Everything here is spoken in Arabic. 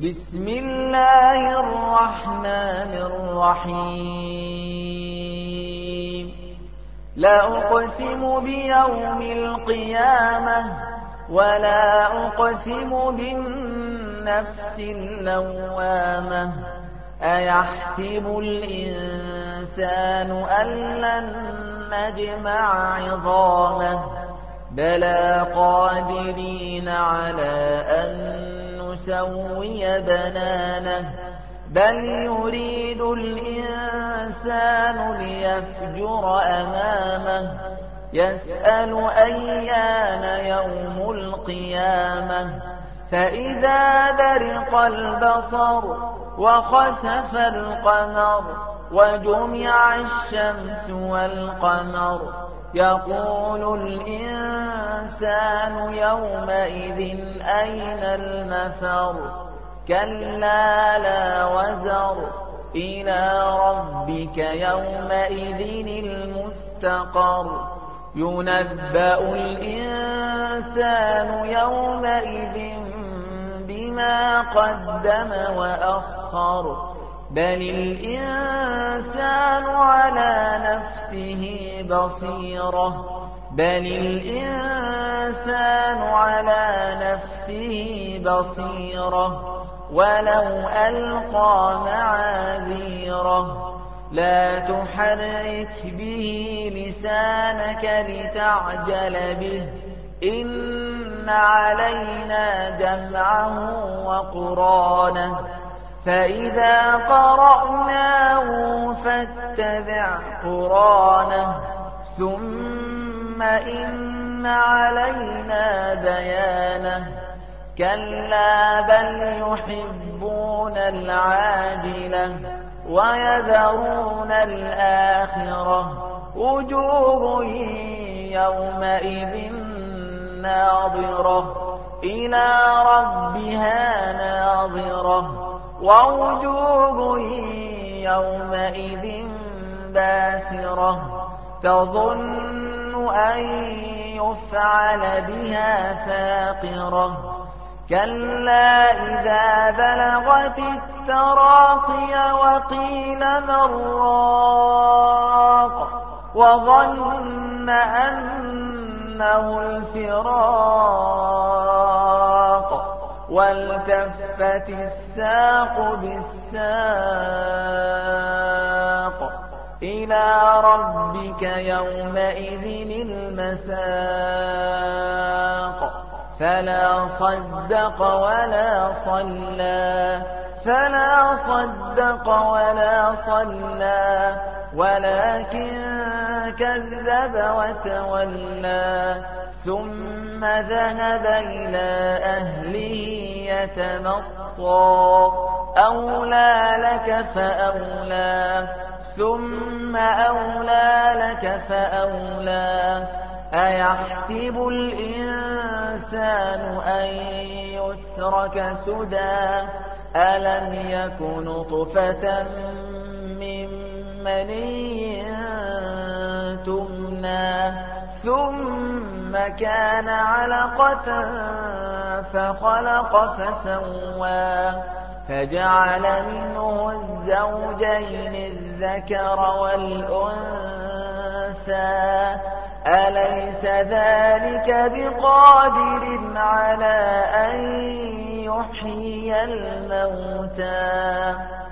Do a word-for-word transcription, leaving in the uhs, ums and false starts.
بسم الله الرحمن الرحيم لا أقسم بيوم القيامة ولا أقسم بالنفس اللوامة أيحسب الإنسان أن لن نجمع عظامه بلى قادرين على أن نسوي بنانه بل يريد الإنسان ليفجر أمامه يسأل أيان يوم القيامة فإذا برق البصر وخسف القمر وجمع الشمس والقمر يقول الإنسان يومئذ أين المفر كلا لا وزر إلى ربك يومئذ المستقر ينبأ الإنسان يومئذ بما قدم وأخر بل الإنسان على نفسه بصيرة بل الإنسان على نفسه بصيرة ولو ألقى معاذيره لا تحرك به لسانك لتعجل به إن علينا جمعه وقرانه فإذا قرأناه فاتبع قرانه ثم إن علينا بيانه كلا بل يحبون العاجلة ويذرون الآخرة وجوه يومئذ ناظرة إلى ربها ناظرة ووجوه يومئذ باسرة تظن أن يفعل بها فاقرة كلا إذا بلغت التراقي وقيل من راق وظن أنه الفراق والتفت الساق بالساق إلى ربك يومئذ المساق فلا صدق ولا صلى فلا صدق ولا صلى ولكن كذب وتولى ثم ذهب إلى أهله يتمطى أولى لك فأولى ثم أولى لك فأولى أيحسب الإنسان أن يترك سدى ألم يكن نطفة من مني تمنى ثم كان علقة فخلق فسوى فجعل منه الزوجين الذكر والأنثى أليس ذلك بقادر على أن يحيي الموتى